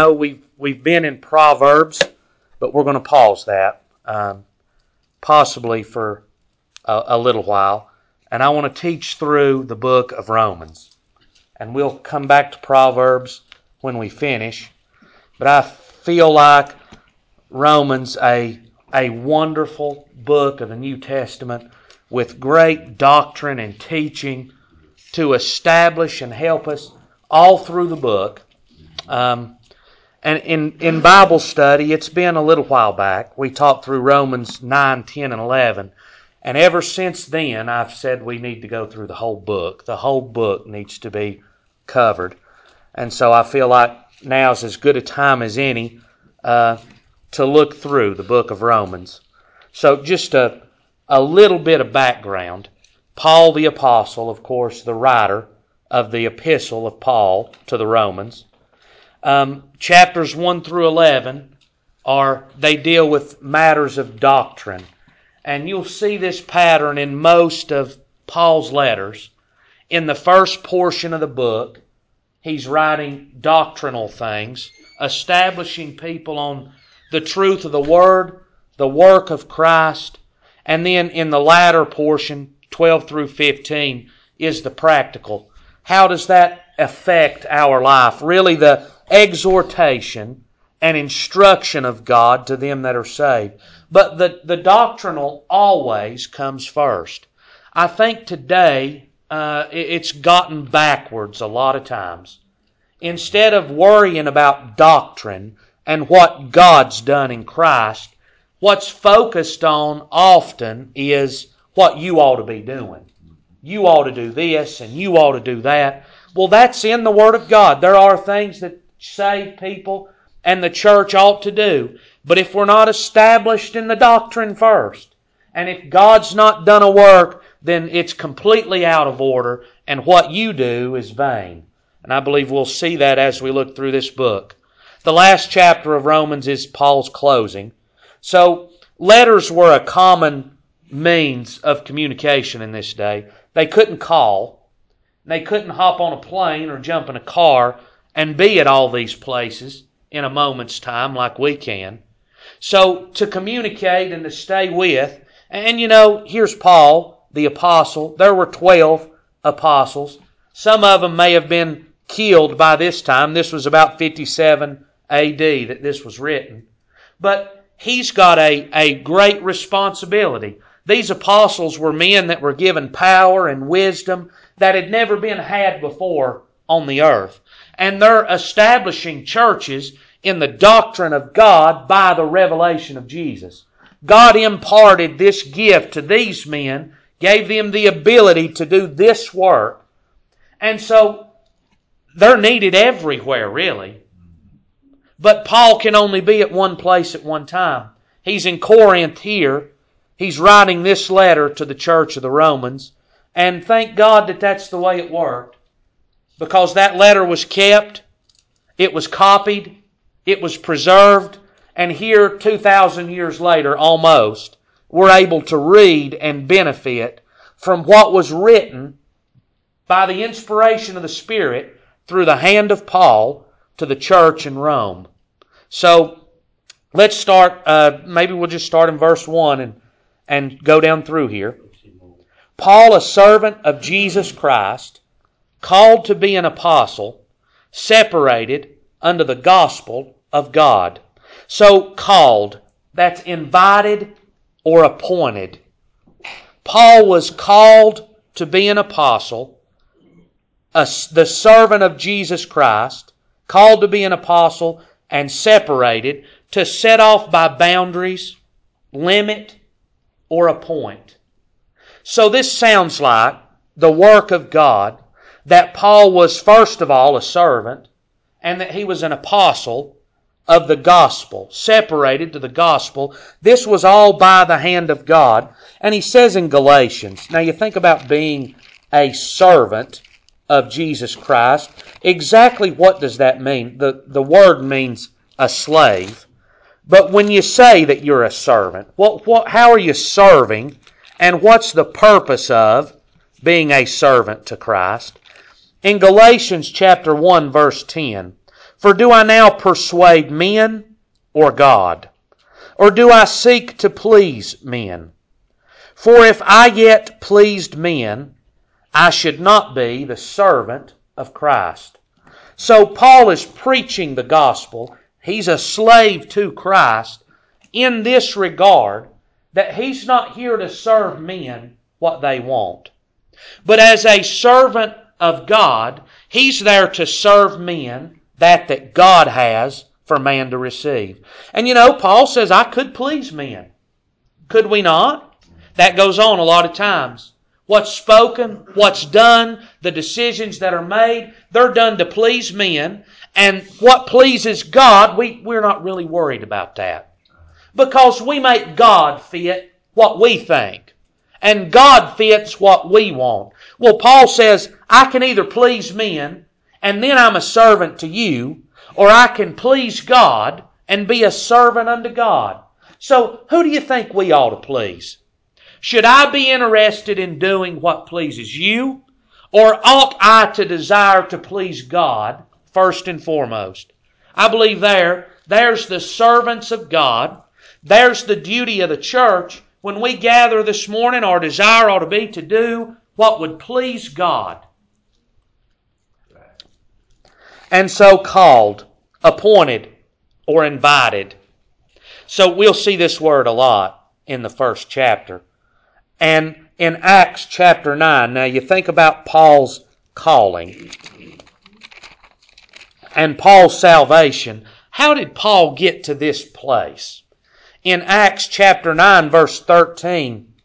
know we've been in Proverbs, but we're going to pause that, possibly for a little while. And I want to teach through the book of Romans. And we'll come back to Proverbs when we finish. But I feel like Romans, a wonderful book of the New Testament with great doctrine and teaching to establish and help us all through the book. And in Bible study, it's been a little while back. We talked through Romans 9, 10, and 11. And ever since then, I've said we need to go through the whole book. The whole book needs to be covered. And so I feel like now's as good a time as any to look through the book of Romans. So just a little bit of background. Paul the Apostle, of course, the writer of the epistle of Paul to the Romans. Chapters 1 through 11 they deal with matters of doctrine. And you'll see this pattern in most of Paul's letters. In the first portion of the book, he's writing doctrinal things, establishing people on the truth of the Word, the work of Christ. And then in the latter portion, 12 through 15, is the practical. How does that affect our life? Really the exhortation and instruction of God to them that are saved. But the doctrinal always comes first. I think today it's gotten backwards a lot of times. Instead of worrying about doctrine and what God's done in Christ, what's focused on often is what you ought to be doing. You ought to do this and you ought to do that. Well, that's in the Word of God. There are things that saved people and the church ought to do. But if we're not established in the doctrine first, and if God's not done a work, then it's completely out of order, and what you do is vain. And I believe we'll see that as we look through this book. The last chapter of Romans is Paul's closing. So letters were a common means of communication in this day. They couldn't call. They couldn't hop on a plane or jump in a car and be at all these places in a moment's time like we can. So to communicate and to stay with, and here's Paul, the apostle. There were 12 apostles. Some of them may have been killed by this time. This was about 57 A.D. that this was written. But he's got a great responsibility. These apostles were men that were given power and wisdom that had never been had before on the earth. And they're establishing churches in the doctrine of God by the revelation of Jesus. God imparted this gift to these men, gave them the ability to do this work. And so they're needed everywhere, really. But Paul can only be at one place at one time. He's in Corinth here. He's writing this letter to the church of the Romans. And thank God that that's the way it worked. Because that letter was kept, it was copied, it was preserved, and here 2,000 years later, almost, we're able to read and benefit from what was written by the inspiration of the Spirit through the hand of Paul to the church in Rome. So let's start, maybe we'll just start in verse 1 and go down through here. Paul, a servant of Jesus Christ, called to be an apostle, separated unto the gospel of God. So called, that's invited or appointed. Paul was called to be an apostle, the servant of Jesus Christ, called to be an apostle and separated to set off by boundaries, limit, or appoint. So this sounds like the work of God, that Paul was first of all a servant and that he was an apostle of the gospel, separated to the gospel. This was all by the hand of God. And he says in Galatians, now you think about being a servant of Jesus Christ. Exactly what does that mean? The word means a slave. But when you say that you're a servant, how are you serving? And what's the purpose of being a servant to Christ? In Galatians chapter 1, verse 10, For do I now persuade men or God? Or do I seek to please men? For if I yet pleased men, I should not be the servant of Christ. So Paul is preaching the gospel. He's a slave to Christ in this regard, that he's not here to serve men what they want. But as a servant of God, he's there to serve men that God has for man to receive. And you know, Paul says, I could please men. Could we not? That goes on a lot of times. What's spoken, what's done, the decisions that are made, they're done to please men. And what pleases God, we're not really worried about that. Because we make God fit what we think. And God fits what we want. Well, Paul says, I can either please men, and then I'm a servant to you, or I can please God and be a servant unto God. So who do you think we ought to please? Should I be interested in doing what pleases you? Or ought I to desire to please God first and foremost? I believe there's the servants of God. There's the duty of the church. When we gather this morning, our desire ought to be to do what would please God. And so called, appointed, or invited. So we'll see this word a lot in the first chapter. And in Acts chapter 9, now you think about Paul's calling and Paul's salvation. How did Paul get to this place? In Acts chapter 9, verse 13,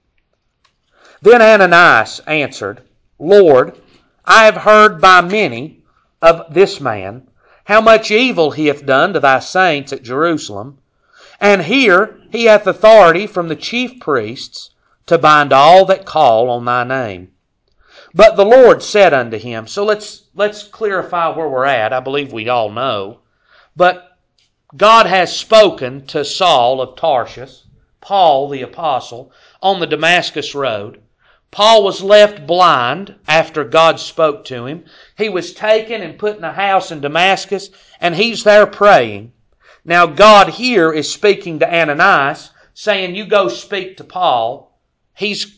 Then Ananias answered, Lord, I have heard by many of this man, how much evil he hath done to thy saints at Jerusalem. And here he hath authority from the chief priests to bind all that call on thy name. But the Lord said unto him, so let's clarify where we're at. I believe we all know. But God has spoken to Saul of Tarsus, Paul the apostle, on the Damascus road. Paul was left blind after God spoke to him. He was taken and put in a house in Damascus, and he's there praying. Now God here is speaking to Ananias, saying, you go speak to Paul. He's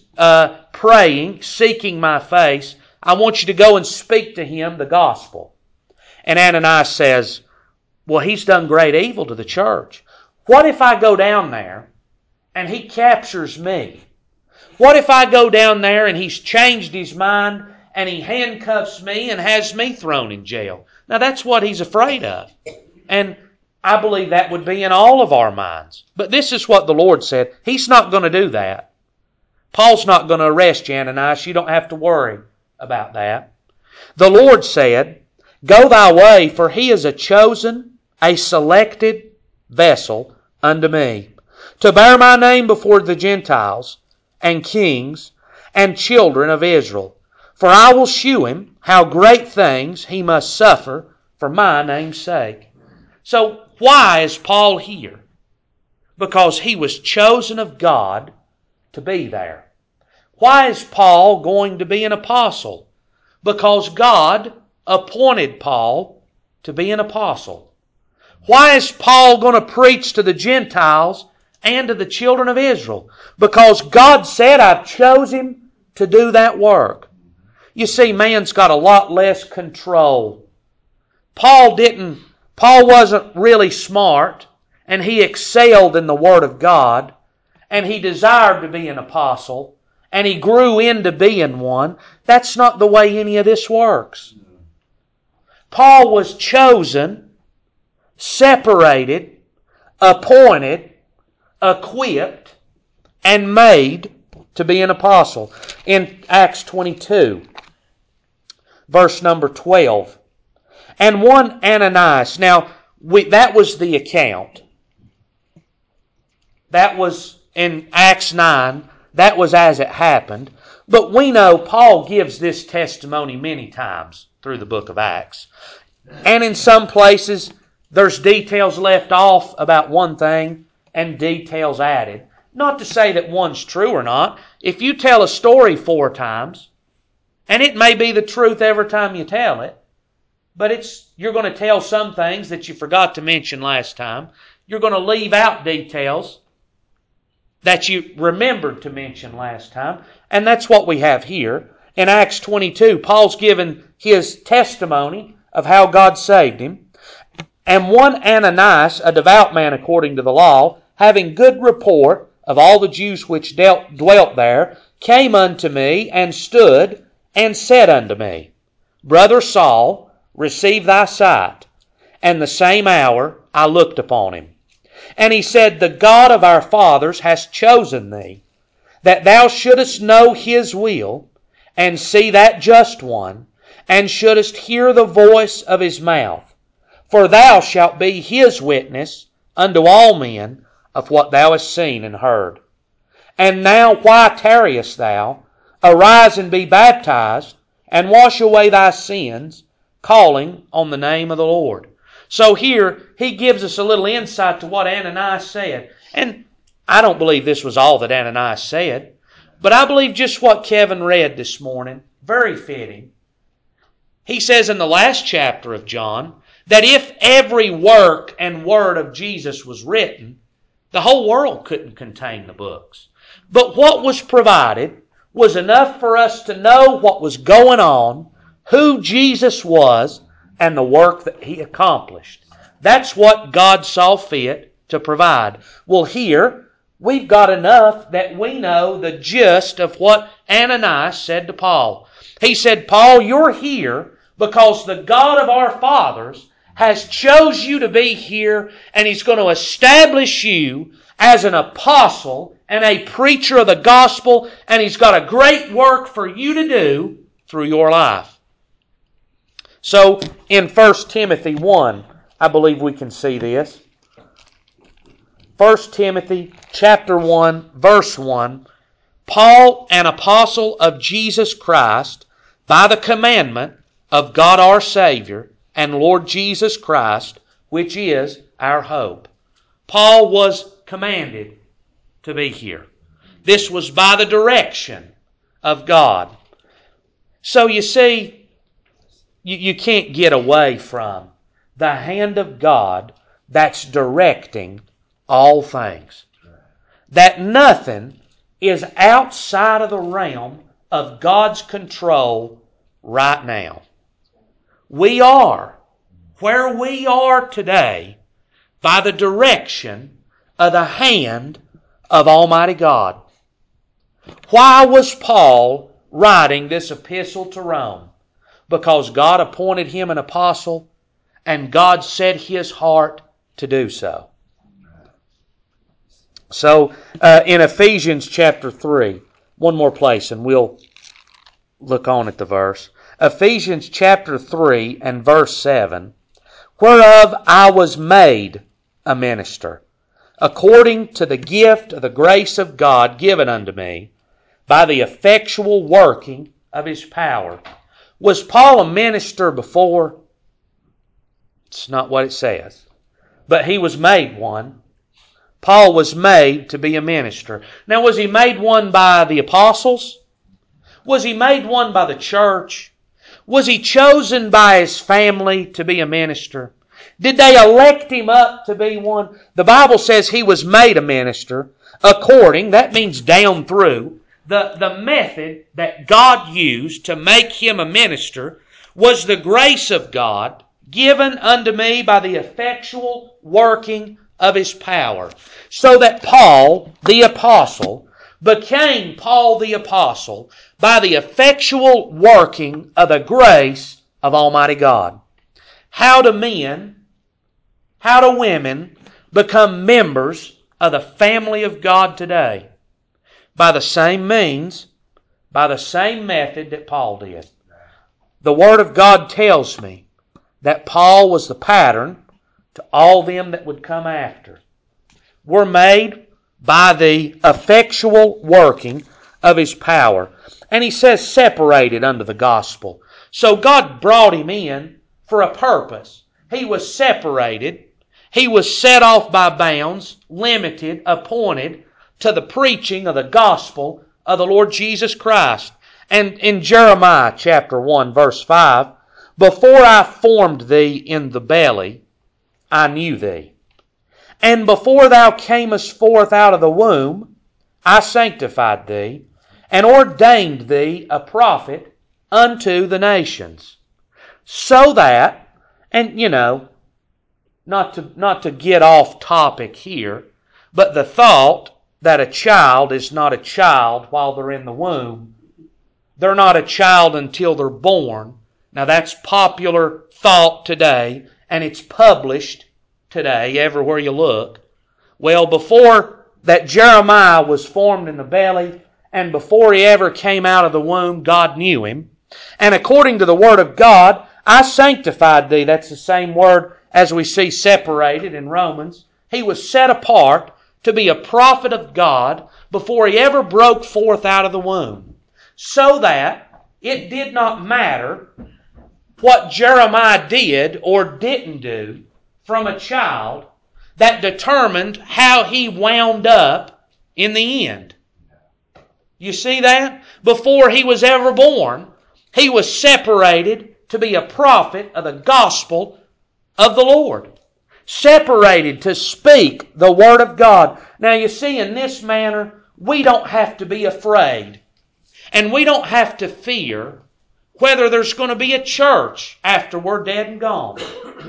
praying, seeking my face. I want you to go and speak to him the gospel. And Ananias says, well, he's done great evil to the church. What if I go down there and he captures me? What if I go down there and he's changed his mind and he handcuffs me and has me thrown in jail? Now that's what he's afraid of. And I believe that would be in all of our minds. But this is what the Lord said. He's not going to do that. Paul's not going to arrest you, Ananias. You don't have to worry about that. The Lord said, go thy way, for he is a chosen, a selected vessel unto me, to bear my name before the Gentiles and kings and children of Israel. For I will shew him how great things he must suffer for my name's sake. So why is Paul here? Because he was chosen of God to be there. Why is Paul going to be an apostle? Because God appointed Paul to be an apostle. Why is Paul going to preach to the Gentiles and to the children of Israel? Because God said, I've chosen him to do that work. You see, man's got a lot less control. Paul wasn't really smart, and he excelled in the Word of God, and he desired to be an apostle, and he grew into being one. That's not the way any of this works. Paul was chosen, separated, appointed, equipped, and made to be an apostle. In Acts 22, verse number 12, and one Ananias. Now, that was the account. That was in Acts 9. That was as it happened. But we know Paul gives this testimony many times through the book of Acts. And in some places, there's details left off about one thing and details added. Not to say that one's true or not. If you tell a story 4 times, and it may be the truth every time you tell it, but you're going to tell some things that you forgot to mention last time. You're going to leave out details that you remembered to mention last time. And that's what we have here. In Acts 22, Paul's given his testimony of how God saved him. And one Ananias, a devout man according to the law, having good report of all the Jews which dwelt there, came unto me and stood and said unto me, Brother Saul, receive thy sight. And the same hour I looked upon him. And he said, The God of our fathers has chosen thee, that thou shouldest know His will, and see that just one, and shouldest hear the voice of His mouth. For thou shalt be His witness unto all men of what thou hast seen and heard. And now why tarriest thou? Arise and be baptized, and wash away thy sins, calling on the name of the Lord. So here, he gives us a little insight to what Ananias said. And I don't believe this was all that Ananias said, but I believe just what Kevin read this morning, very fitting. He says in the last chapter of John, that if every work and word of Jesus was written, the whole world couldn't contain the books. But what was provided was enough for us to know what was going on, who Jesus was, and the work that He accomplished. That's what God saw fit to provide. Well, here, we've got enough that we know the gist of what Ananias said to Paul. He said, Paul, you're here because the God of our fathers has chose you to be here, and He's going to establish you as an apostle and a preacher of the gospel, and He's got a great work for you to do through your life. So, in 1 Timothy 1, I believe we can see this. 1 Timothy chapter 1, verse 1, Paul, an apostle of Jesus Christ, by the commandment of God our Savior and Lord Jesus Christ, which is our hope. Paul was commanded to be here. This was by the direction of God. So you see, you can't get away from the hand of God that's directing all things. That nothing is outside of the realm of God's control right now. We are where we are today by the direction of the hand of Almighty God. Why was Paul writing this epistle to Rome? Because God appointed him an apostle, and God set His heart to do so. So, in Ephesians chapter 3, one more place, and we'll look on at the verse. Ephesians chapter 3 and verse 7, whereof I was made a minister, according to the gift of the grace of God given unto me, by the effectual working of His power. Was Paul a minister before? It's not what it says. But he was made one. Paul was made to be a minister. Now, was he made one by the apostles? Was he made one by the church? Was he chosen by his family to be a minister? Did they elect him up to be one? The Bible says he was made a minister according, that means down through, the method that God used to make him a minister was the grace of God given unto me by the effectual working of His power. So that Paul, the apostle, became Paul the apostle by the effectual working of the grace of Almighty God. How do men, how do women become members of the family of God today? By the same means, by the same method that Paul did. The Word of God tells me that Paul was the pattern to all them that would come after. We're made by the effectual working of His power. And he says separated unto the gospel. So God brought him in for a purpose. He was separated. He was set off by bounds, limited, appointed to the preaching of the gospel of the Lord Jesus Christ. And in Jeremiah chapter 1 verse 5, Before I formed thee in the belly, I knew thee. And before thou camest forth out of the womb, I sanctified thee, and ordained thee a prophet unto the nations. So that, and not to get off topic here, but the thought that a child is not a child while they're in the womb. They're not a child until they're born. Now that's popular thought today, and it's published today everywhere you look. Well, before that Jeremiah was formed in the belly, and before he ever came out of the womb, God knew him. And according to the Word of God, I sanctified thee. That's the same word as we see separated in Romans. He was set apart to be a prophet of God before he ever broke forth out of the womb. So that it did not matter what Jeremiah did or didn't do from a child that determined how he wound up in the end. You see that? Before he was ever born, he was separated to be a prophet of the gospel of the Lord. Separated to speak the Word of God. Now you see, in this manner, we don't have to be afraid. And we don't have to fear whether there's going to be a church after we're dead and gone.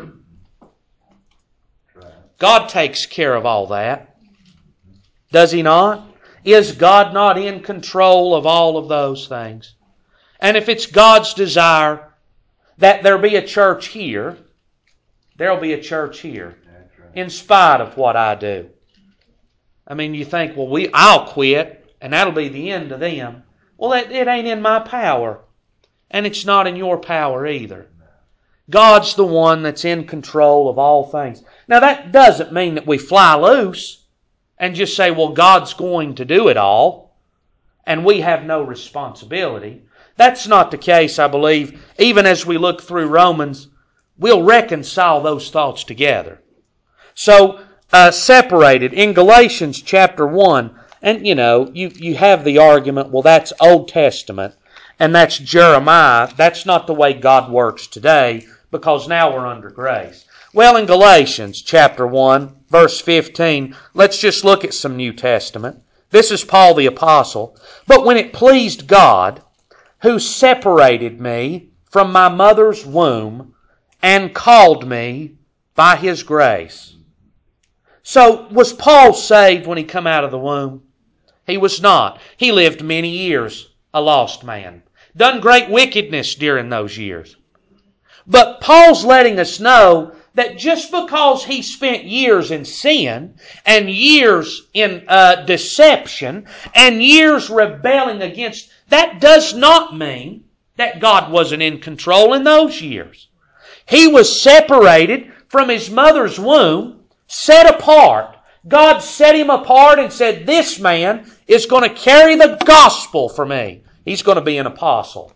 God takes care of all that. Does He not? Is God not in control of all of those things? And if it's God's desire that there be a church here, there'll be a church here. In spite of what I do. I mean, you think, well, I'll quit, and that'll be the end of them. Well, it ain't in my power. And it's not in your power either. God's the one that's in control of all things. Now, that doesn't mean that we fly loose and just say, well, God's going to do it all, and we have no responsibility. That's not the case, I believe. Even as we look through Romans, we'll reconcile those thoughts together. So, separated in Galatians chapter 1, and you have the argument, well, that's Old Testament, and that's Jeremiah. That's not the way God works today, because now we're under grace. Well, in Galatians chapter 1, verse 15, let's just look at some New Testament. This is Paul the Apostle. But when it pleased God, who separated me from my mother's womb and called me by His grace. So, was Paul saved when he come out of the womb? He was not. He lived many years, a lost man. Done great wickedness during those years. But Paul's letting us know that just because he spent years in sin and years in deception and years rebelling against, that does not mean that God wasn't in control in those years. He was separated from his mother's womb, set apart. God set him apart and said, this man is going to carry the gospel for me. He's going to be an apostle.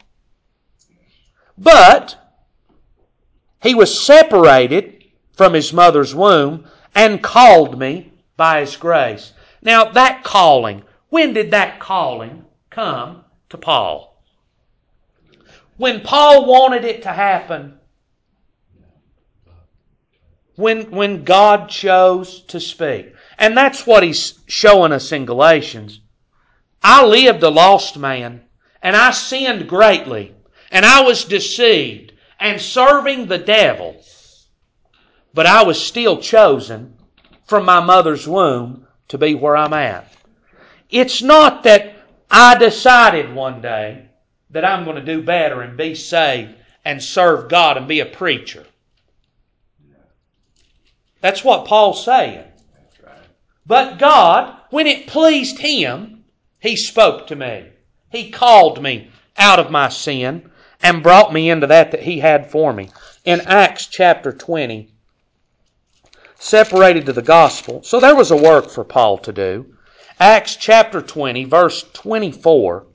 But he was separated from his mother's womb and called me by His grace. Now that calling, when did that calling come to Paul? When Paul wanted it to happen, when God chose to speak. And that's what he's showing us in Galatians. I lived a lost man, and I sinned greatly, and I was deceived and serving the devil. But I was still chosen from my mother's womb to be where I'm at. It's not that I decided one day that I'm going to do better and be saved and serve God and be a preacher. That's what Paul's saying. But God, when it pleased Him, He spoke to me. He called me out of my sin and brought me into that He had for me. In Acts chapter 20, separated to the gospel. So there was a work for Paul to do. Acts chapter 20, verse 24.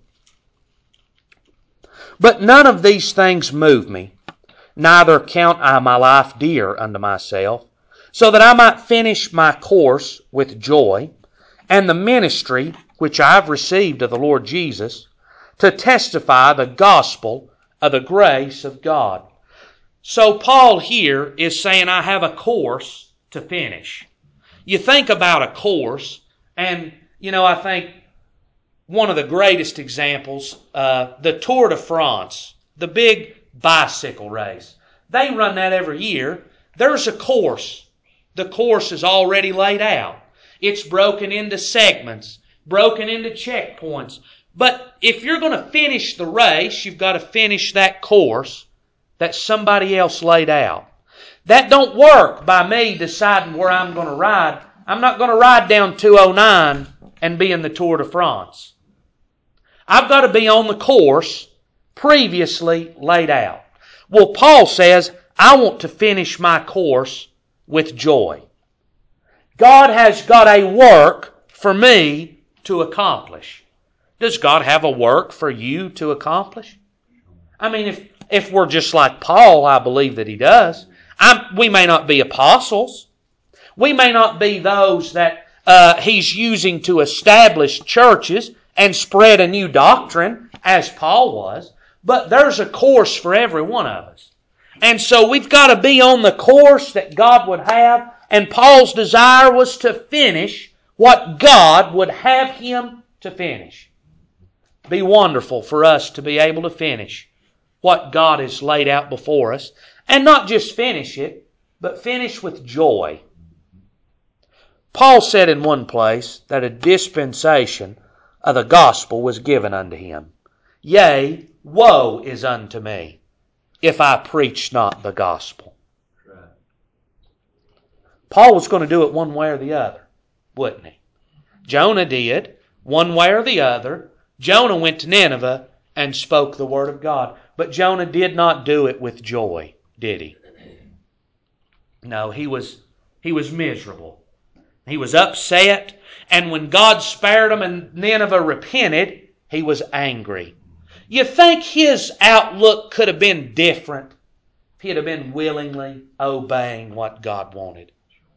But none of these things move me, neither count I my life dear unto myself, so that I might finish my course with joy, and the ministry which I have received of the Lord Jesus, to testify the gospel of the grace of God. So Paul here is saying, I have a course to finish. You think about a course, and, I think one of the greatest examples, the Tour de France, the big bicycle race. They run that every year. There's a course. The course is already laid out. It's broken into segments, broken into checkpoints. But if you're going to finish the race, you've got to finish that course that somebody else laid out. That don't work by me deciding where I'm going to ride. I'm not going to ride down 209 and be in the Tour de France. I've got to be on the course previously laid out. Well, Paul says, I want to finish my course with joy. God has got a work for me to accomplish. Does God have a work for you to accomplish? I mean, if we're just like Paul, I believe that He does. We may not be apostles. We may not be those that He's using to establish churches and spread a new doctrine, as Paul was. But there's a course for every one of us. And so we've got to be on the course that God would have. And Paul's desire was to finish what God would have him to finish. It'd be wonderful for us to be able to finish what God has laid out before us. And not just finish it, but finish with joy. Paul said in one place that a dispensation of the gospel was given unto him. Yea, woe is unto me, if I preach not the gospel. Right. Paul was going to do it one way or the other, wouldn't he? Jonah did, one way or the other. Jonah went to Nineveh and spoke the word of God. But Jonah did not do it with joy, did he? No, he was miserable. He was upset. And when God spared him and Nineveh repented, he was angry. You think his outlook could have been different if he'd have been willingly obeying what God wanted?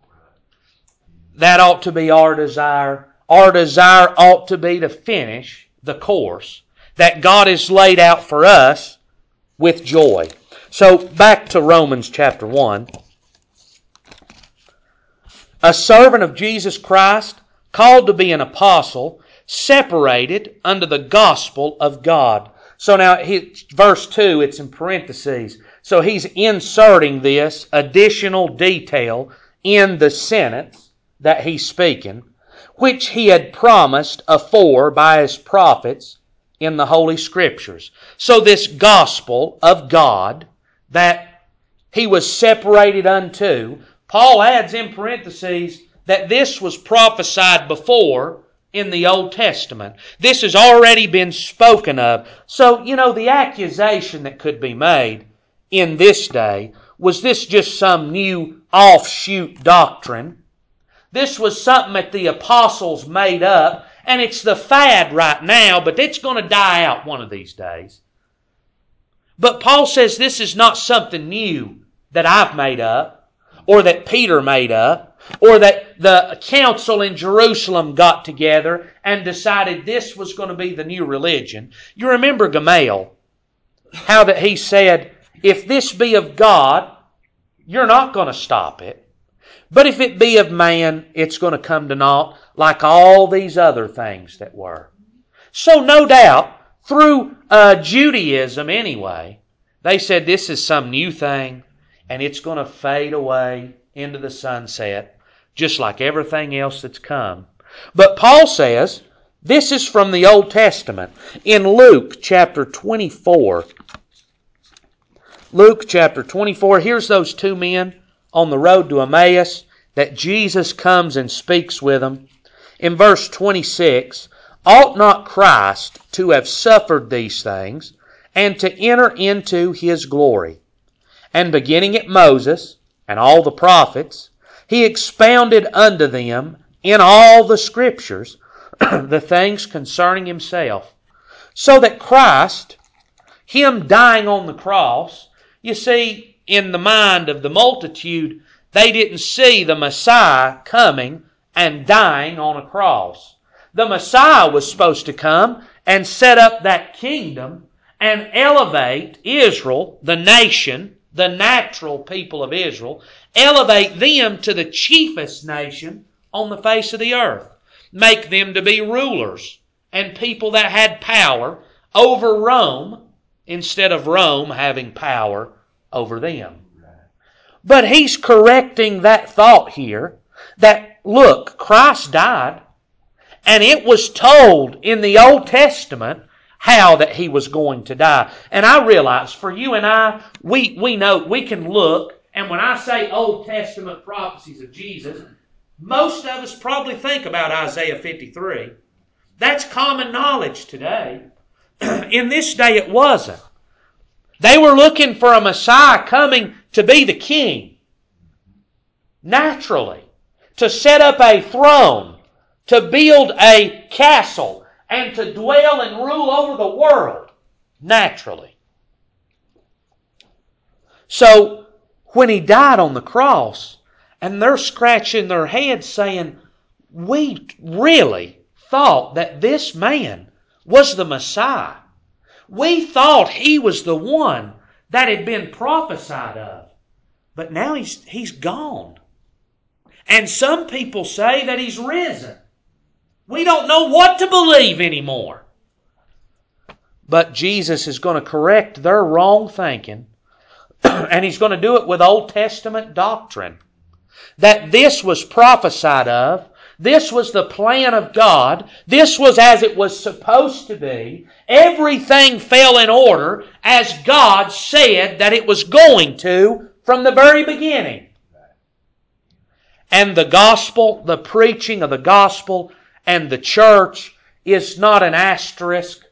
That ought to be our desire. Our desire ought to be to finish the course that God has laid out for us with joy. So back to Romans chapter 1. A servant of Jesus Christ, called to be an apostle, separated unto the gospel of God. So now, verse 2, it's in parentheses. So he's inserting this additional detail in the sentence that he's speaking, which he had promised afore by his prophets in the Holy Scriptures. So this gospel of God that he was separated unto, Paul adds in parentheses that this was prophesied before in the Old Testament. This has already been spoken of. So, the accusation that could be made in this day, was this just some new offshoot doctrine? This was something that the apostles made up, and it's the fad right now, but it's going to die out one of these days. But Paul says this is not something new that I've made up, or that Peter made up, or that the council in Jerusalem got together and decided this was going to be the new religion. You remember Gamaliel, how that he said, if this be of God, you're not going to stop it. But if it be of man, it's going to come to naught, like all these other things that were. So no doubt, through Judaism anyway, they said this is some new thing, and it's going to fade away into the sunset, just like everything else that's come. But Paul says, this is from the Old Testament. In Luke chapter 24, here's those two men on the road to Emmaus that Jesus comes and speaks with them. In verse 26, ought not Christ to have suffered these things and to enter into His glory? And beginning at Moses and all the prophets, He expounded unto them in all the Scriptures the things concerning Himself. So that Christ, Him dying on the cross, you see, in the mind of the multitude, they didn't see the Messiah coming and dying on a cross. The Messiah was supposed to come and set up that kingdom and elevate Israel, the nation, the natural people of Israel, elevate them to the chiefest nation on the face of the earth. Make them to be rulers and people that had power over Rome instead of Rome having power over them. But he's correcting that thought here that, look, Christ died, and it was told in the Old Testament how that he was going to die. And I realize for you and I, we know, we can look, and when I say Old Testament prophecies of Jesus, most of us probably think about Isaiah 53. That's common knowledge today. In this day it wasn't. They were looking for a Messiah coming to be the king. Naturally. To set up a throne. To build a castle. And to dwell and rule over the world. Naturally. So, when he died on the cross, and they're scratching their heads saying, we really thought that this man was the Messiah. We thought he was the one that had been prophesied of. But now he's gone. And some people say that he's risen. We don't know what to believe anymore. But Jesus is going to correct their wrong thinking. And he's going to do it with Old Testament doctrine. That this was prophesied of. This was the plan of God. This was as it was supposed to be. Everything fell in order as God said that it was going to from the very beginning. And the gospel, the preaching of the gospel and the church is not an asterisk.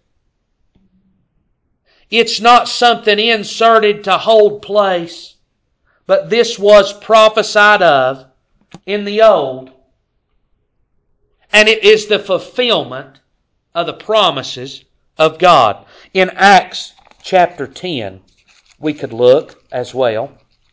It's not something inserted to hold place. But this was prophesied of in the Old. And it is the fulfillment of the promises of God. In Acts chapter 10, we could look as well.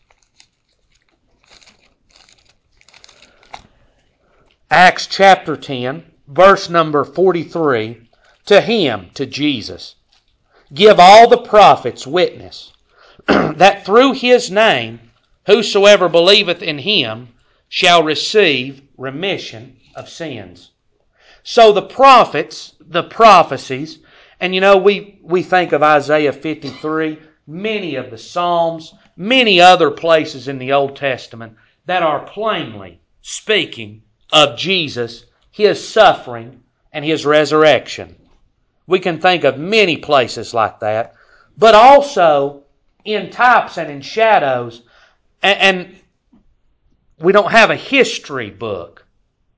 Acts chapter 10, verse number 43. To him, to Jesus, give all the prophets witness that through his name whosoever believeth in him shall receive remission of sins. So the prophets, the prophecies, and you know, we think of Isaiah 53, many of the Psalms, many other places in the Old Testament that are plainly speaking of Jesus, his suffering, and his resurrection. We can think of many places like that, but also in types and in shadows. And we don't have a history book.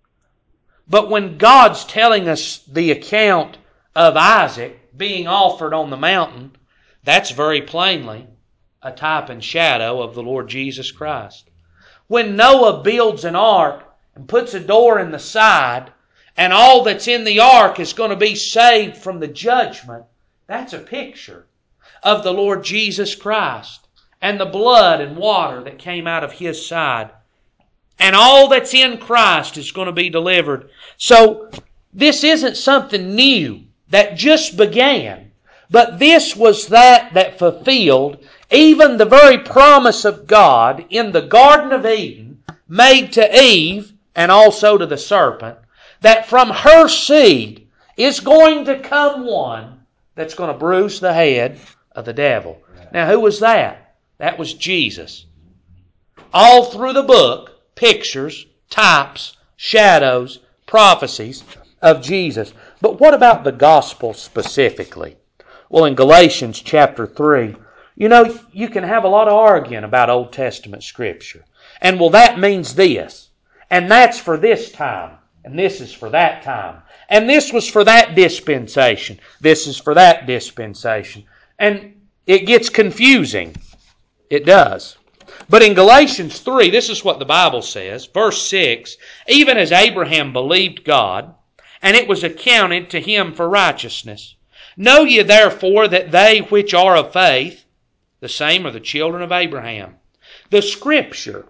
But when God's telling us the account of Isaac being offered on the mountain, that's very plainly a type and shadow of the Lord Jesus Christ. When Noah builds an ark and puts a door in the side, and all that's in the ark is going to be saved from the judgment, that's a picture of the Lord Jesus Christ and the blood and water that came out of his side. And all that's in Christ is going to be delivered. So this isn't something new that just began, but this was that fulfilled even the very promise of God in the Garden of Eden made to Eve and also to the serpent, that from her seed is going to come one that's going to bruise the head of the devil. Now, who was that? That was Jesus. All through the book, pictures, types, shadows, prophecies of Jesus. But what about the gospel specifically? Well, in Galatians chapter 3, you know, you can have a lot of arguing about Old Testament Scripture. And well, that means this. And that's for this time. And this is for that time. And this was for that dispensation. This is for that dispensation. And it gets confusing. It does. But in Galatians 3, this is what the Bible says. Verse 6, even as Abraham believed God, and it was accounted to him for righteousness. Know ye therefore that they which are of faith, the same are the children of Abraham. The Scripture,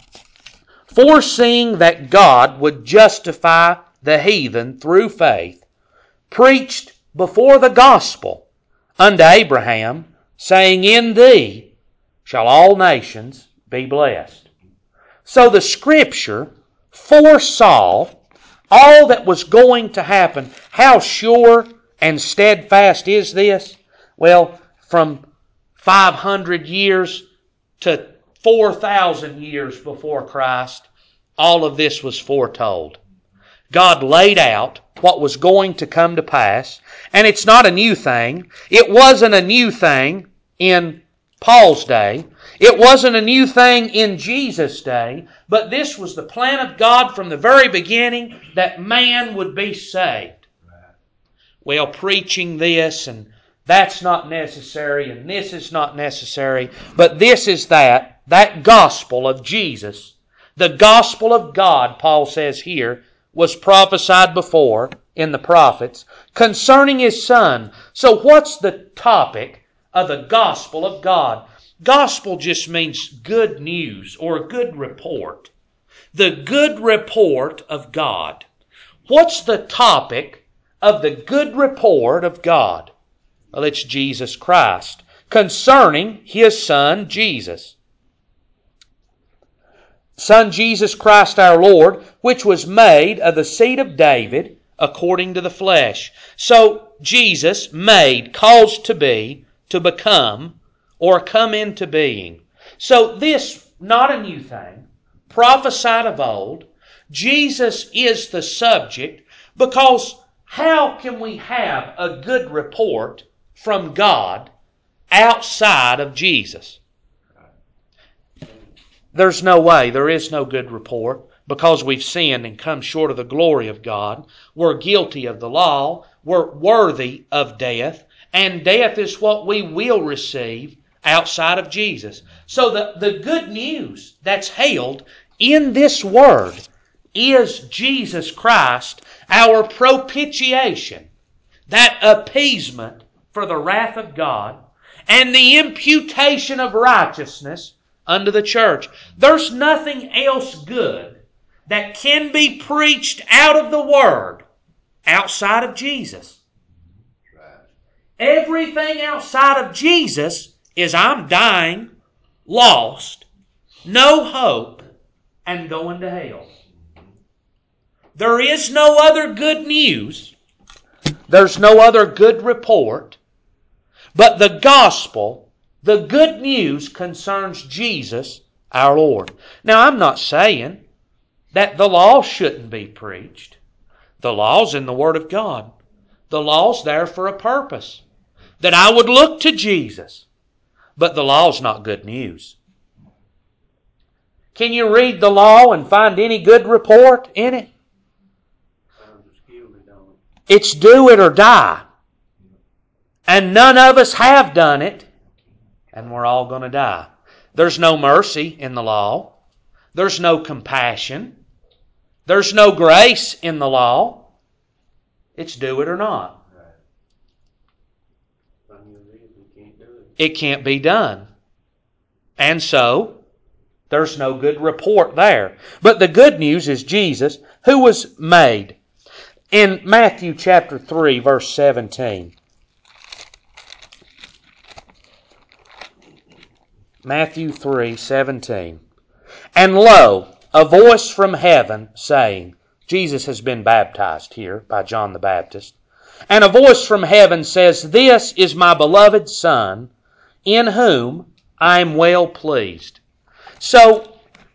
foreseeing that God would justify the heathen through faith, preached before the gospel unto Abraham, saying, in thee shall all nations be blessed. So the Scripture foresaw all that was going to happen. How sure and steadfast is this? Well, from 500 years to 4,000 years before Christ, all of this was foretold. God laid out what was going to come to pass, and it's not a new thing. It wasn't a new thing in Paul's day. It wasn't a new thing in Jesus' day, but this was the plan of God from the very beginning that man would be saved. Well, preaching this and that's not necessary and this is not necessary, but this is that gospel of Jesus, the gospel of God, Paul says here, was prophesied before in the prophets concerning His Son. So what's the topic of the gospel of God? Gospel just means good news or a good report. The good report of God. What's the topic of the good report of God? Well, it's Jesus Christ concerning His Son, Jesus. Son Jesus Christ our Lord, which was made of the seed of David according to the flesh. So Jesus made, caused to be, to become, or come into being. So this, not a new thing, prophesied of old. Jesus is the subject because how can we have a good report from God outside of Jesus? There's no way. There is no good report because we've sinned and come short of the glory of God. We're guilty of the law. We're worthy of death. And death is what we will receive outside of Jesus. So the good news that's held in this word is Jesus Christ, our propitiation, that appeasement for the wrath of God, and the imputation of righteousness unto the church. There's nothing else good that can be preached out of the Word outside of Jesus. Everything outside of Jesus is I'm dying, lost, no hope, and going to hell. There is no other good news. There's no other good report. But the gospel, the good news concerns Jesus, our Lord. Now, I'm not saying that the law shouldn't be preached. The law's in the Word of God. The law's there for a purpose. That I would look to Jesus. But the law's not good news. Can you read the law and find any good report in it? It's do it or die. And none of us have done it. And we're all going to die. There's no mercy in the law. There's no compassion. There's no grace in the law. It's do it or not. It can't be done. And so, there's no good report there. But the good news is Jesus, who was made. In Matthew chapter 3, verse 17. Matthew 3:17. And lo, a voice from heaven saying, Jesus has been baptized here by John the Baptist. And a voice from heaven says, This is my beloved Son, in whom I am well pleased. So,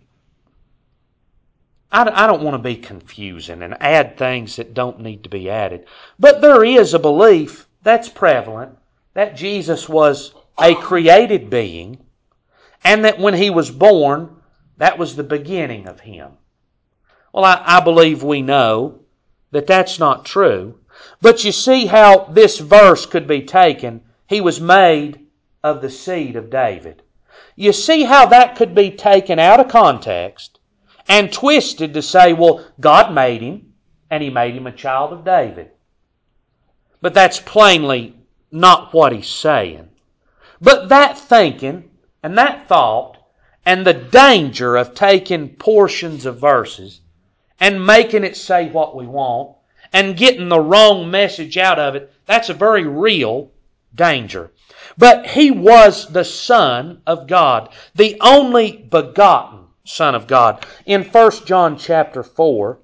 I don't want to be confusing and add things that don't need to be added. But there is a belief that's prevalent that Jesus was a created being, and that when He was born, that was the beginning of Him. Well, I believe we know that that's not true. But you see how this verse could be taken. He was made of the seed of David. You see how that could be taken out of context and twisted to say, well, God made Him, and He made Him a child of David. But that's plainly not what He's saying. But that thinking and that thought and the danger of taking portions of verses and making it say what we want and getting the wrong message out of it, that's a very real danger. But He was the Son of God, the only begotten Son of God. In 1 John chapter 4,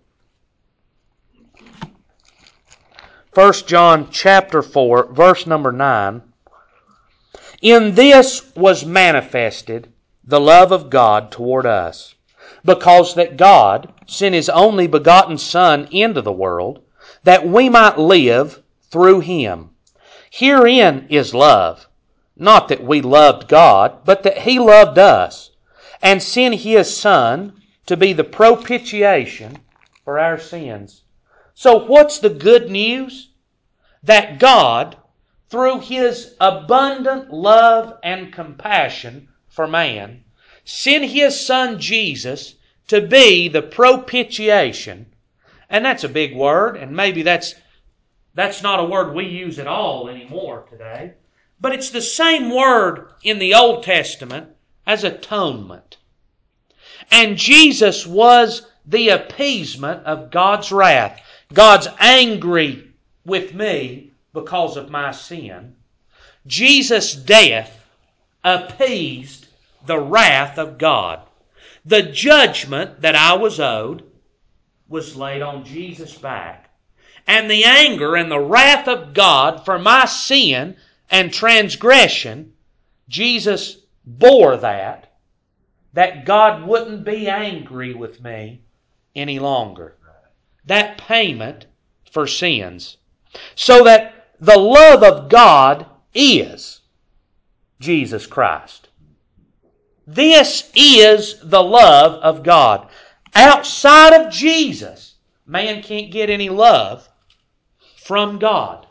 1 John chapter 4, verse number 9, in this was manifested the love of God toward us, because that God sent His only begotten Son into the world, that we might live through Him. Herein is love, not that we loved God, but that He loved us, and sent His Son to be the propitiation for our sins. So what's the good news? That God, through His abundant love and compassion for man, sent His Son Jesus to be the propitiation. And that's a big word, and maybe that's not a word we use at all anymore today. But it's the same word in the Old Testament as atonement. And Jesus was the appeasement of God's wrath. God's angry with me because of my sin. Jesus' death appeased the wrath of God. The judgment that I was owed was laid on Jesus' back. And the anger and the wrath of God for my sin and transgression, Jesus bore that God wouldn't be angry with me any longer. That payment for sins. So that the love of God is Jesus Christ. This is the love of God. Outside of Jesus, man can't get any love from God.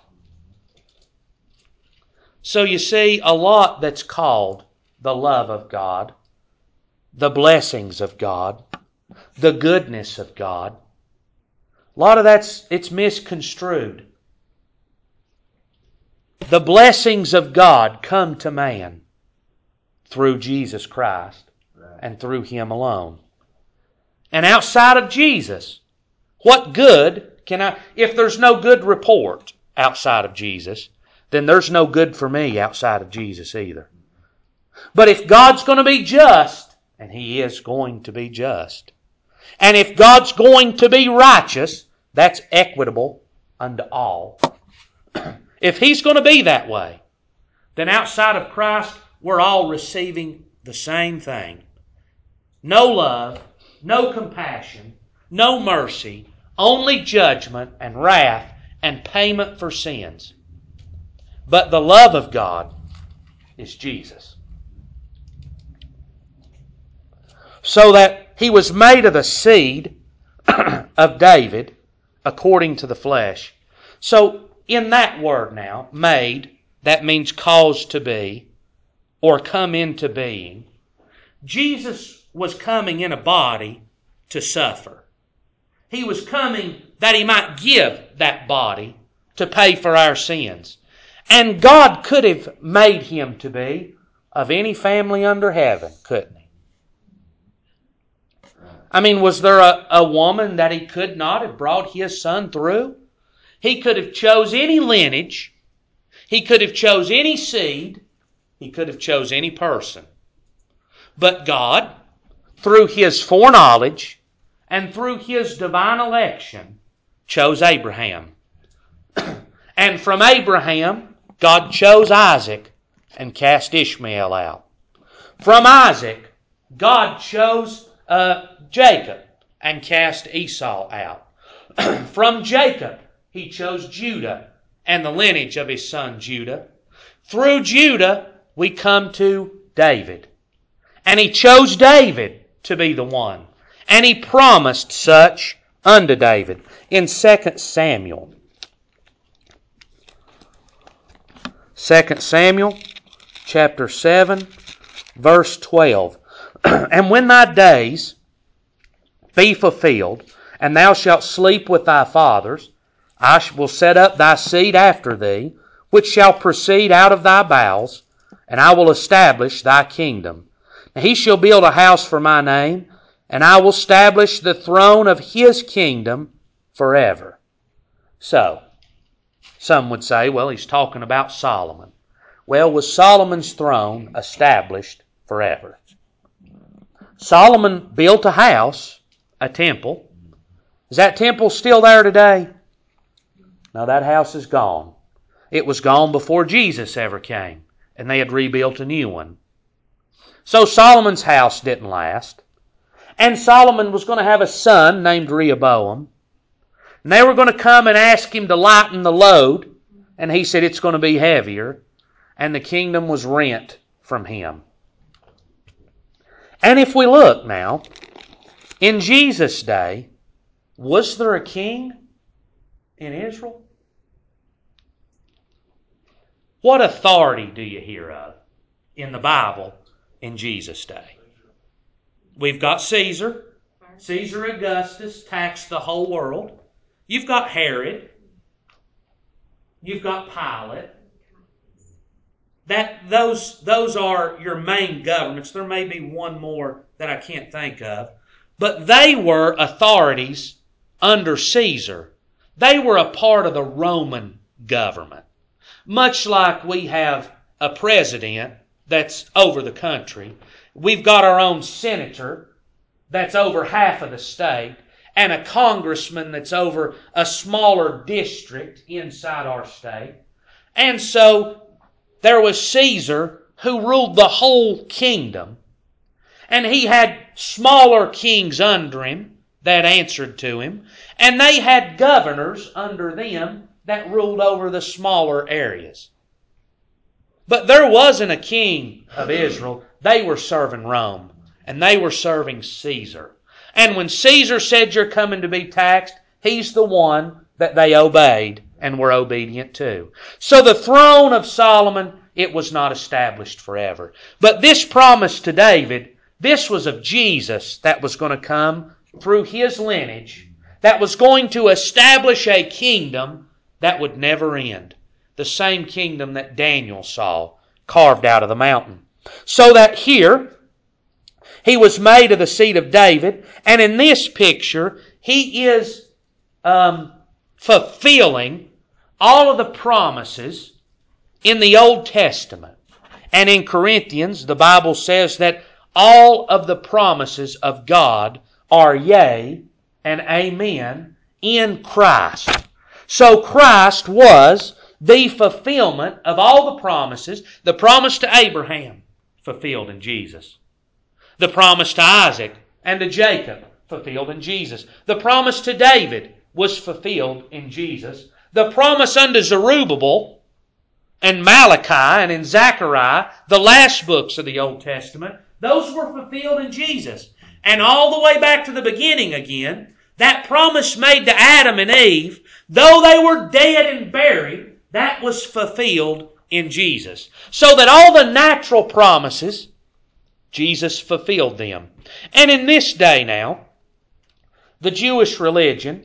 So you see, a lot that's called the love of God, the blessings of God, the goodness of God, a lot of it's misconstrued. The blessings of God come to man through Jesus Christ and through Him alone. And outside of Jesus, what good can I... If there's no good report outside of Jesus, then there's no good for me outside of Jesus either. But if God's going to be just, and He is going to be just, and if God's going to be righteous, that's equitable unto all. If He's going to be that way, then outside of Christ, we're all receiving the same thing. No love, no compassion, no mercy, only judgment and wrath and payment for sins. But the love of God is Jesus. So that He was made of the seed of David according to the flesh. So in that word now, made, that means caused to be or come into being. Jesus was coming in a body to suffer. He was coming that He might give that body to pay for our sins. And God could have made Him to be of any family under heaven, couldn't He? I mean, was there a woman that He could not have brought His Son through? He could have chose any lineage. He could have chose any seed. He could have chose any person. But God, through His foreknowledge and through His divine election, chose Abraham. And from Abraham, God chose Isaac and cast Ishmael out. From Isaac, God chose Jacob and cast Esau out. From Jacob, He chose Judah and the lineage of his son Judah. Through Judah, we come to David. And He chose David to be the one. And He promised such unto David in 2 Samuel. 2 Samuel chapter 7, verse 12. And when thy days be fulfilled, and thou shalt sleep with thy fathers, I will set up thy seed after thee, which shall proceed out of thy bowels, and I will establish thy kingdom. And he shall build a house for my name, and I will establish the throne of his kingdom forever. So, some would say, well, he's talking about Solomon. Well, was Solomon's throne established forever? Solomon built a house, a temple. Is that temple still there today? No, that house is gone. It was gone before Jesus ever came, and they had rebuilt a new one. So Solomon's house didn't last. And Solomon was going to have a son named Rehoboam. And they were going to come and ask him to lighten the load. And he said it's going to be heavier. And the kingdom was rent from him. And if we look now, in Jesus' day, was there a king in Israel? What authority do you hear of in the Bible in Jesus' day? We've got Caesar. Caesar Augustus taxed the whole world. You've got Herod. You've got Pilate. Those are your main governments. There may be one more that I can't think of. But they were authorities under Caesar. They were a part of the Roman government. Much like we have a president that's over the country. We've got our own senator that's over half of the state, and a congressman that's over a smaller district inside our state. And so there was Caesar who ruled the whole kingdom, and he had smaller kings under him that answered to him, and they had governors under them that ruled over the smaller areas. But there wasn't a king of Israel. They were serving Rome, and they were serving Caesar. And when Caesar said you're coming to be taxed, he's the one that they obeyed and were obedient to. So the throne of Solomon, it was not established forever. But this promise to David, this was of Jesus that was going to come through his lineage, that was going to establish a kingdom that would never end. The same kingdom that Daniel saw carved out of the mountain. So that here, he was made of the seed of David, and in this picture, he is fulfilling all of the promises in the Old Testament. And in Corinthians, the Bible says that all of the promises of God are yea and amen in Christ. So Christ was the fulfillment of all the promises. The promise to Abraham, fulfilled in Jesus. The promise to Isaac and to Jacob, fulfilled in Jesus. The promise to David was fulfilled in Jesus. The promise unto Zerubbabel and Malachi and in Zechariah, the last books of the Old Testament, those were fulfilled in Jesus. And all the way back to the beginning again, that promise made to Adam and Eve, though they were dead and buried, that was fulfilled in Jesus. So that all the natural promises, Jesus fulfilled them. And in this day now, the Jewish religion,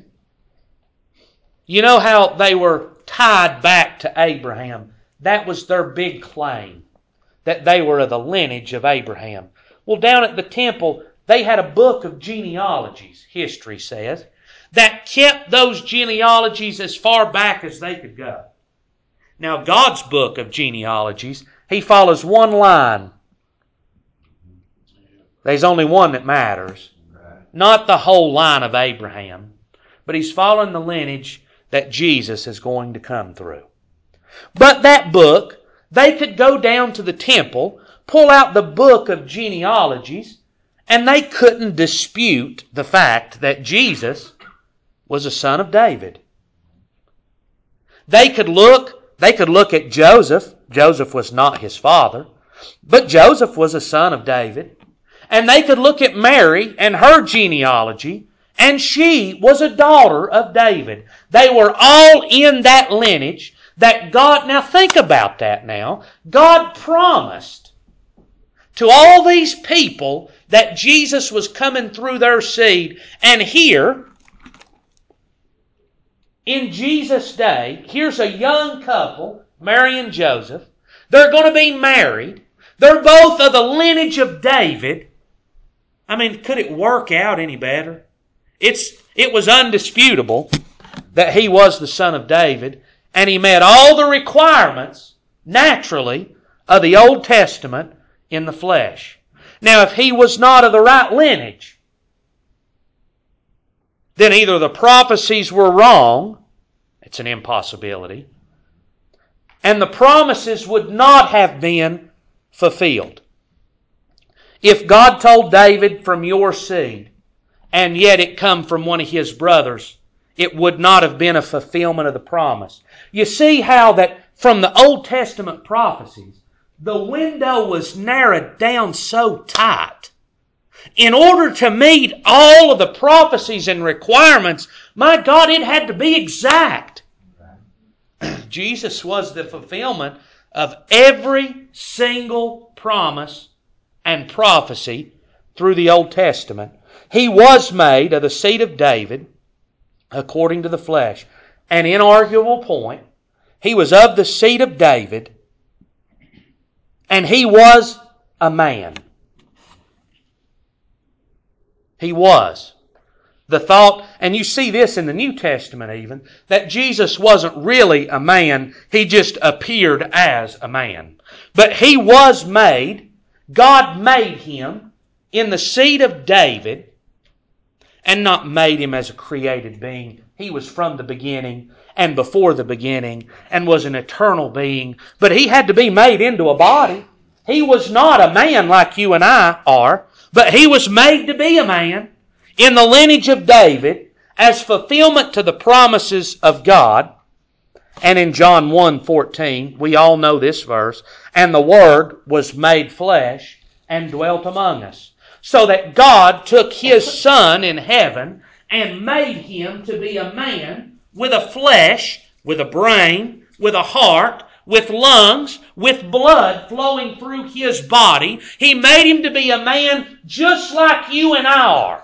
you know how they were tied back to Abraham. That was their big claim, that they were of the lineage of Abraham. Well, down at the temple, they had a book of genealogies, history says, that kept those genealogies as far back as they could go. Now, God's book of genealogies, He follows one line. There's only one that matters. Not the whole line of Abraham, but He's following the lineage that Jesus is going to come through. But that book, they could go down to the temple, pull out the book of genealogies, and they couldn't dispute the fact that Jesus was a son of David. They could look at Joseph. Joseph was not his father, but Joseph was a son of David. And they could look at Mary and her genealogy, and she was a daughter of David. They were all in that lineage that God, now think about that now, God promised to all these people that Jesus was coming through their seed. And here, in Jesus' day, here's a young couple, Mary and Joseph. They're going to be married. They're both of the lineage of David. I mean, could it work out any better? It was undisputable that he was the son of David, and he met all the requirements, naturally, of the Old Testament in the flesh. Now, if He was not of the right lineage, then either the prophecies were wrong, it's an impossibility, and the promises would not have been fulfilled. If God told David, from your seed, and yet it come from one of his brothers, it would not have been a fulfillment of the promise. You see how that from the Old Testament prophecies, the window was narrowed down so tight. In order to meet all of the prophecies and requirements, my God, it had to be exact. Jesus was the fulfillment of every single promise and prophecy through the Old Testament. He was made of the seed of David according to the flesh. An inarguable point. He was of the seed of David, and He was a man. He was. The thought, and you see this in the New Testament even, that Jesus wasn't really a man, He just appeared as a man. But He was made, God made Him in the seed of David, and not made Him as a created being. He was from the beginning and before the beginning and was an eternal being. But He had to be made into a body. He was not a man like you and I are, but He was made to be a man in the lineage of David as fulfillment to the promises of God. And in John 1:14, we all know this verse, and the Word was made flesh and dwelt among us. So that God took His Son in heaven and made Him to be a man with a flesh, with a brain, with a heart, with lungs, with blood flowing through His body. He made Him to be a man just like you and I are.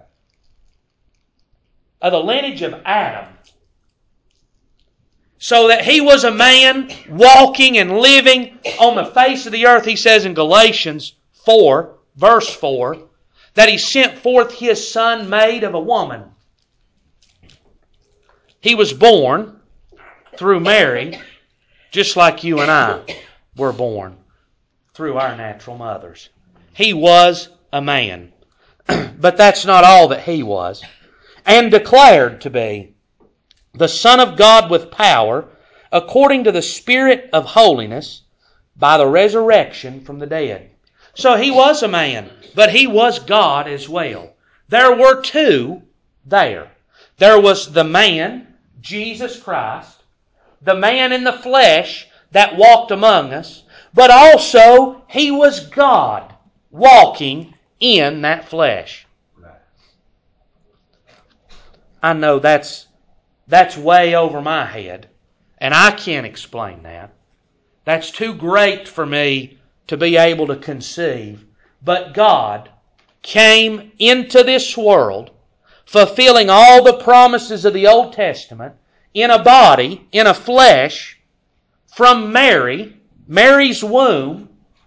Of the lineage of Adam. So that He was a man walking and living on the face of the earth. He says in Galatians 4, verse 4, that He sent forth His Son made of a woman. He was born through Mary, just like you and I were born through our natural mothers. He was a man. But that's not all that He was. And declared to be the Son of God with power, according to the Spirit of holiness, by the resurrection from the dead. So He was a man, but He was God as well. There were two there. There was the man, Jesus Christ, the man in the flesh that walked among us, but also He was God walking in that flesh. I know that's way over my head, and I can't explain that. That's too great for me to be able to conceive. But God came into this world, fulfilling all the promises of the Old Testament, in a body, in a flesh, from Mary's womb,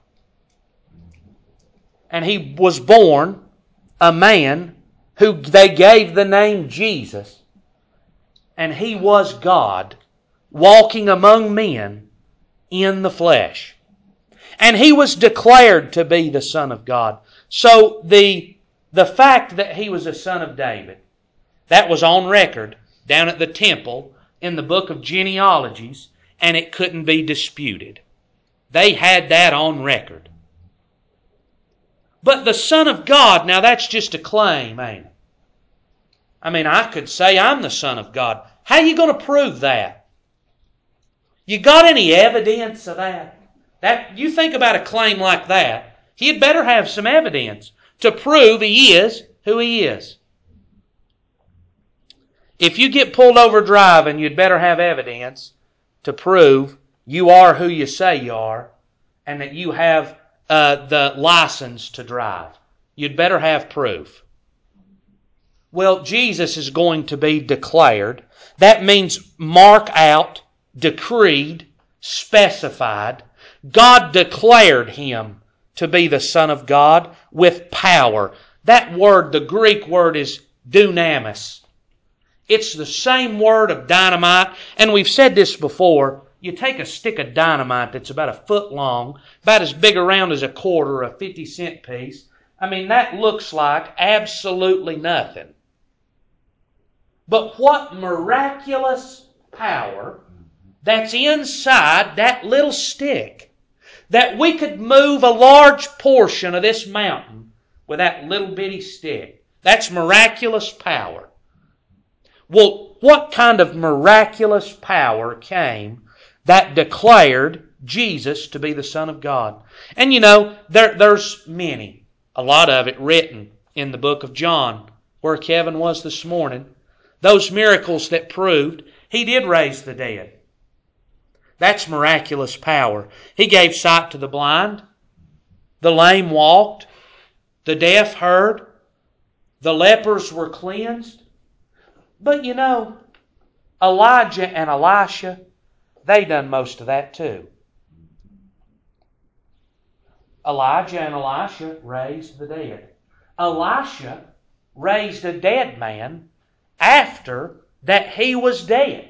and He was born a man who they gave the name Jesus. And He was God walking among men in the flesh. And He was declared to be the Son of God. So the fact that He was a son of David, that was on record down at the temple in the book of genealogies, and it couldn't be disputed. They had that on record. But the Son of God, now that's just a claim, ain't it? I mean, I could say I'm the Son of God. How are you going to prove that? You got any evidence of that? You think about a claim like that, He'd better have some evidence to prove He is who He is. If you get pulled over driving, you'd better have evidence to prove you are who you say you are and that you have the license to drive. You'd better have proof. Well, Jesus is going to be declared. That means mark out, decreed, specified. God declared Him to be the Son of God with power. That word, the Greek word, is dunamis. It's the same word of dynamite, and we've said this before. you take a stick of dynamite that's about a foot long, about as big around as a quarter or a 50-cent piece. I mean, that looks like absolutely nothing. But what miraculous power that's inside that little stick, that we could move a large portion of this mountain with that little bitty stick. That's miraculous power. Well, what kind of miraculous power came that declared Jesus to be the Son of God? And you know, there's many, a lot of it written in the book of John, where Kevin was this morning. Those miracles that proved He did raise the dead. That's miraculous power. He gave sight to the blind. The lame walked. The deaf heard. The lepers were cleansed. But you know, Elijah and Elisha, they done most of that too. Elijah and Elisha raised the dead. Elisha raised a dead man after that he was dead.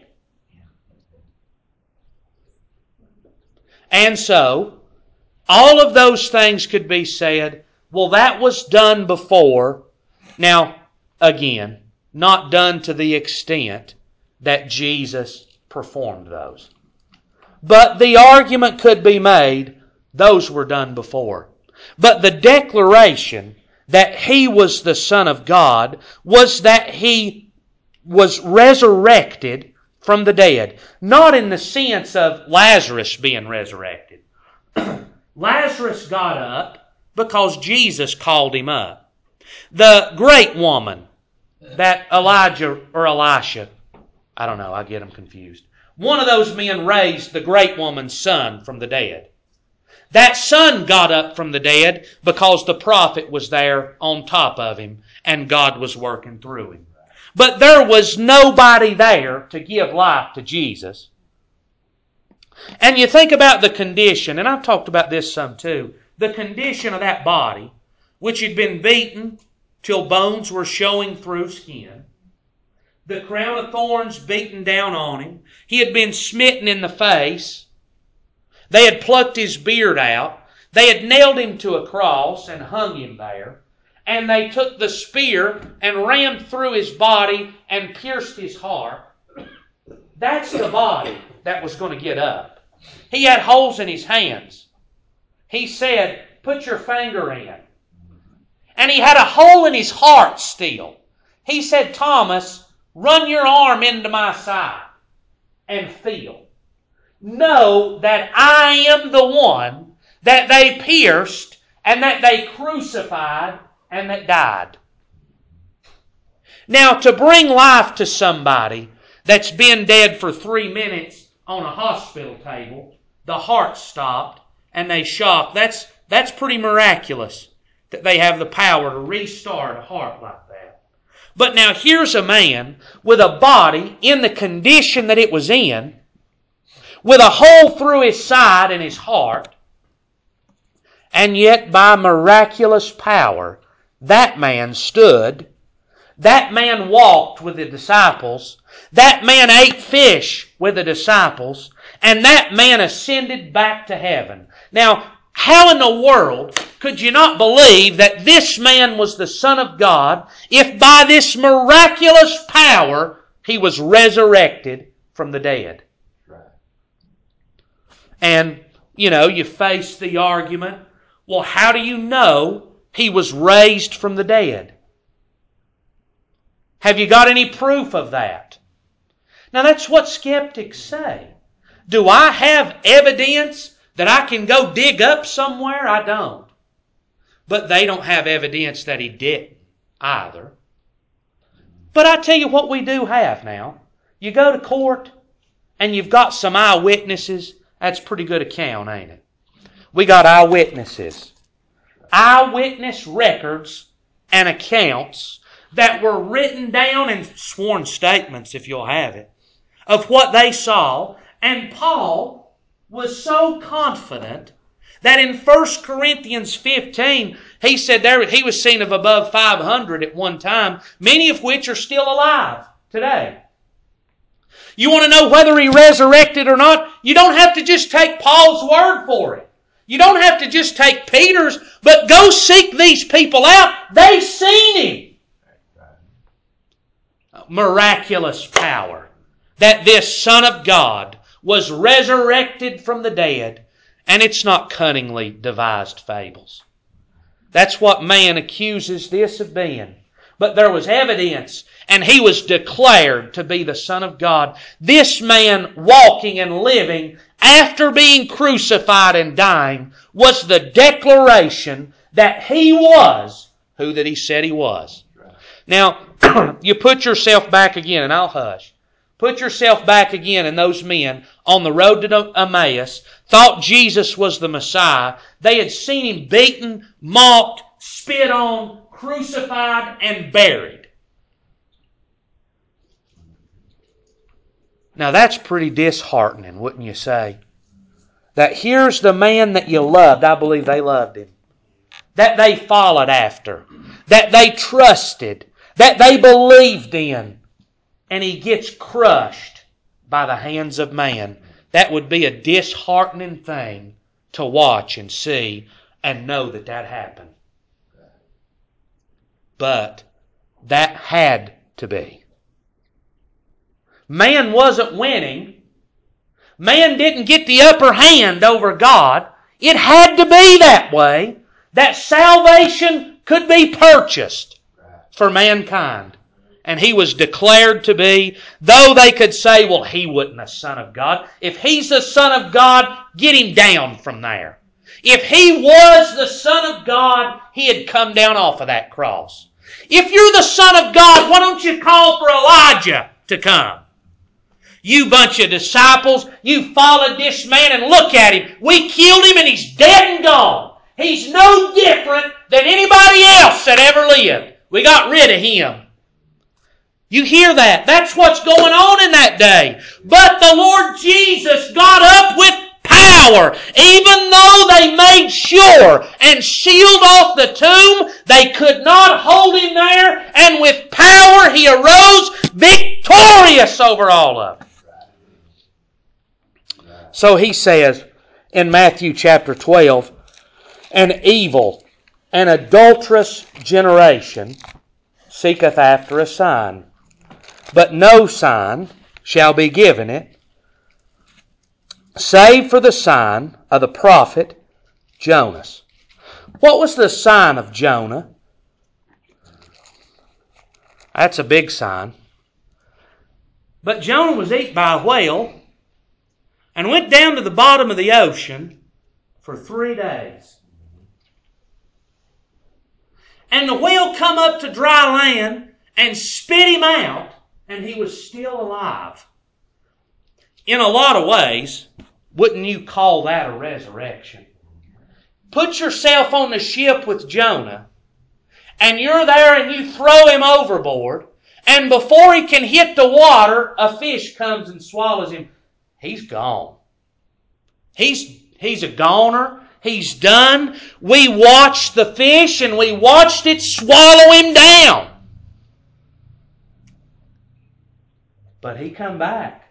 And so, all of those things could be said, well, that was done before. Now, again, not done to the extent that Jesus performed those. But the argument could be made, those were done before. But the declaration that He was the Son of God was that He was resurrected from the dead. Not in the sense of Lazarus being resurrected. Lazarus got up because Jesus called him up. The great woman that Elijah or Elisha, I don't know, I get them confused. One of those men raised the great woman's son from the dead. That son got up from the dead because the prophet was there on top of him and God was working through him. But there was nobody there to give life to Jesus. And you think about the condition, and I've talked about this some too, the condition of that body, which had been beaten till bones were showing through skin. The crown of thorns beaten down on him. He had been smitten in the face. They had plucked his beard out. They had nailed him to a cross and hung him there. And they took the spear and rammed through his body and pierced his heart. That's the body that was going to get up. He had holes in his hands. He said, put your finger in. And he had a hole in his heart still. He said, Thomas, run your arm into my side and feel. Know that I am the one that they pierced and that they crucified and that died. Now, to bring life to somebody that's been dead for 3 minutes on a hospital table, the heart stopped and they shocked. That's pretty miraculous that they have the power to restart a heart like that. But now here's a man with a body in the condition that it was in, with a hole through his side and his heart, and yet by miraculous power, that man stood, that man walked with the disciples, that man ate fish with the disciples, and that man ascended back to heaven. Now, how in the world could you not believe that this man was the Son of God if by this miraculous power he was resurrected from the dead? And, you face the argument, well, how do you know he was raised from the dead? Have you got any proof of that? Now that's what skeptics say. Do I have evidence that I can go dig up somewhere? I don't. But they don't have evidence that he didn't either. But I tell you what we do have now. You go to court and you've got some eyewitnesses. That's a pretty good account, ain't it? We got eyewitnesses. Eyewitness records and accounts that were written down in sworn statements, if you'll have it, of what they saw. And Paul was so confident that in 1 Corinthians 15, he said there he was seen of above 500 at one time, many of which are still alive today. You want to know whether He resurrected or not? You don't have to just take Paul's word for it. You don't have to just take Peter's, but go seek these people out. They've seen Him. Miraculous power that this Son of God was resurrected from the dead, and it's not cunningly devised fables. That's what man accuses this of being. But there was evidence, and He was declared to be the Son of God. This man walking and living after being crucified and dying was the declaration that He was who that He said He was. Now, you put yourself back again, and I'll hush. Put yourself back again, and those men on the road to Emmaus thought Jesus was the Messiah. They had seen Him beaten, mocked, spit on, crucified, and buried. Now that's pretty disheartening, wouldn't you say? That here's the man that you loved. I believe they loved Him. That they followed after. That they trusted. That they believed in. And He gets crushed by the hands of man. That would be a disheartening thing to watch and see and know that that happened. But that had to be. Man wasn't winning. Man didn't get the upper hand over God. It had to be that way, that salvation could be purchased for mankind. And He was declared to be, though they could say, well, He wasn't the Son of God. If He's the Son of God, get Him down from there. If He was the Son of God, He had come down off of that cross. If you're the Son of God, why don't you call for Elijah to come? You bunch of disciples, you followed this man and look at him. We killed him and he's dead and gone. He's no different than anybody else that ever lived. We got rid of him. You hear that? That's what's going on in that day. But the Lord Jesus got up with power. Even though they made sure and sealed off the tomb, they could not hold Him there. And with power He arose victorious over all of them. So He says in Matthew chapter 12, an evil and adulterous generation seeketh after a sign, but no sign shall be given it, save for the sign of the prophet Jonas. What was the sign of Jonah? That's a big sign. But Jonah was eaten by a whale and went down to the bottom of the ocean for 3 days. And the whale come up to dry land and spit him out, and he was still alive. In a lot of ways, wouldn't you call that a resurrection? Put yourself on the ship with Jonah, and you're there and you throw him overboard, and before he can hit the water, a fish comes and swallows him. He's gone. He's a goner. He's done. We watched the fish and we watched it swallow him down. But he come back.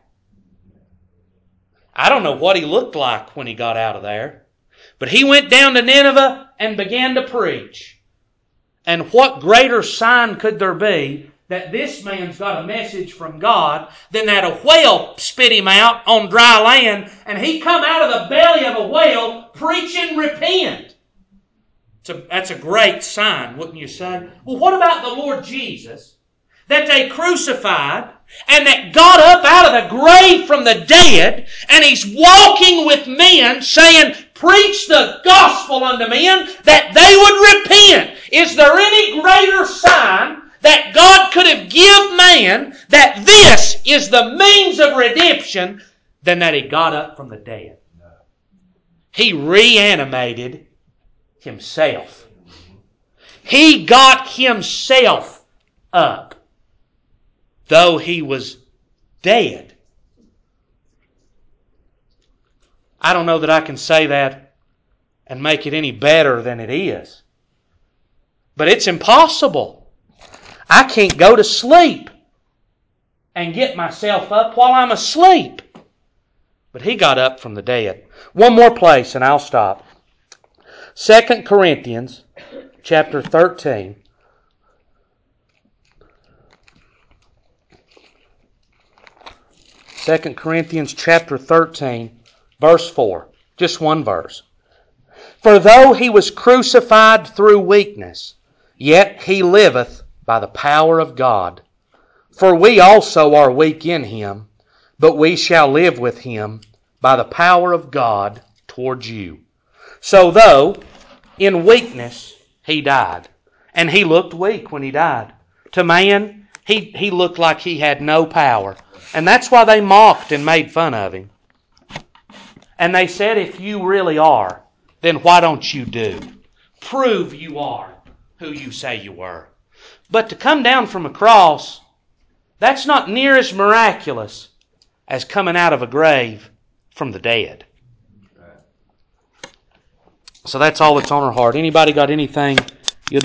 I don't know what he looked like when he got out of there. But he went down to Nineveh and began to preach. And what greater sign could there be that this man's got a message from God than that a whale spit him out on dry land and he come out of the belly of a whale preaching repent? That's a great sign, wouldn't you say? Well, what about the Lord Jesus that they crucified and that got up out of the grave from the dead, and He's walking with men saying, preach the gospel unto men that they would repent? Is there any greater sign that God could have given man that this is the means of redemption than that He got up from the dead? He reanimated Himself. He got Himself up, though He was dead. I don't know that I can say that and make it any better than it is. But it's impossible. I can't go to sleep and get myself up while I'm asleep. But He got up from the dead. One more place and I'll stop. 2 Corinthians chapter 13. 2 Corinthians chapter 13, verse 4. Just one verse. For though He was crucified through weakness, yet He liveth by the power of God. For we also are weak in Him, but we shall live with Him by the power of God towards you. So though in weakness He died, and He looked weak when He died. To man, he looked like He had no power. And that's why they mocked and made fun of Him. And they said, if you really are, then why don't you do? Prove you are who you say you were. But to come down from a cross, that's not near as miraculous as coming out of a grave from the dead. So that's all that's on our heart. Anybody got anything